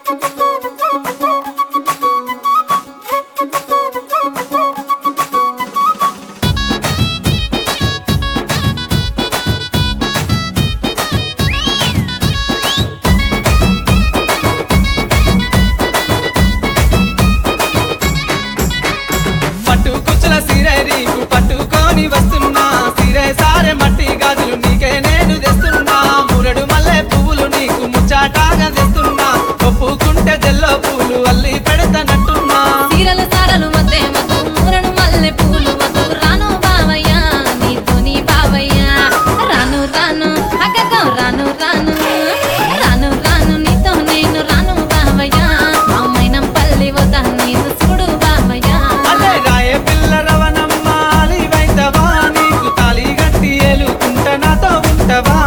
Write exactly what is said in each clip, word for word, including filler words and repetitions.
పట్టుకొని వస్తున్నా సిరే సారే మట్టి గాజులు నీకే నేను తెస్తున్నా మురడు మల్లె పువ్వులు నీకు ముచ్చాటాగా తెస్తున్నా ఒప్పుకుంటే జల్లో పూలు అల్లి పెడతానంటున్నా సీరల సారలు మధ్య మధు మురడు మల్లె పూలు వద్దు రాను బావయ్యా నీతో నీ బావయ్యా రాను రాను అగ్గో రాను రాను రాను రాను నీతో నేను రాను బావయ్యా అమ్మైనం పల్లి వద్ద నేను చూడు బావయ్యా అల్లే రాయే పిల్ల రవణమ్మ అలివైతవా నీకు తాళి గట్టి ఏలుకుంట నాతో ఉంటవా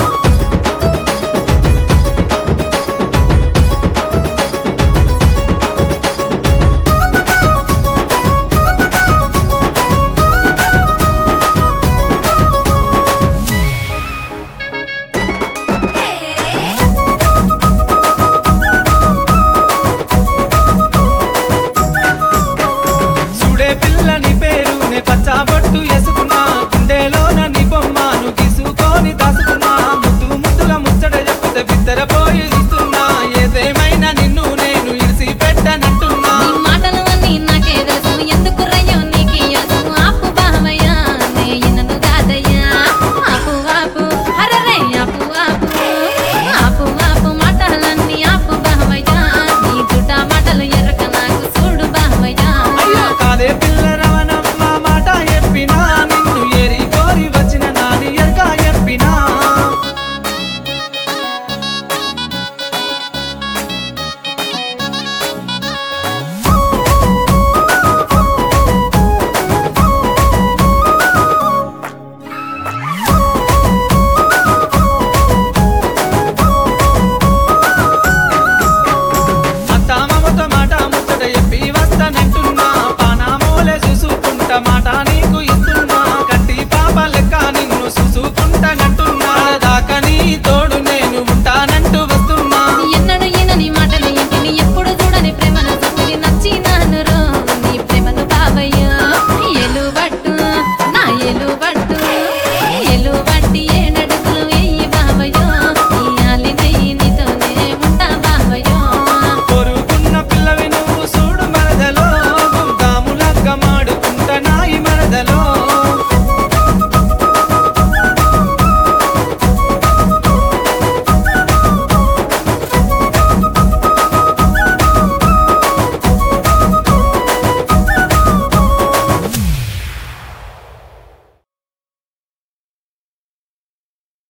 చూడే పిల్లని పేరు నే పచ్చబొట్టు వేసుకున్నా గుండెలోన నీ బొమ్మను గీసుకొని దాసుకున్నా ముద్దు ముద్దుగా ముచ్చట చెప్తే బిద్దర పోయి